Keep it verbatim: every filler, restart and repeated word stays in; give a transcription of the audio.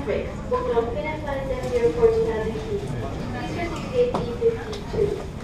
Matrix, booked on Film Flight seven zero four two thousand eighteen. Please proceed to gate D fifty-two.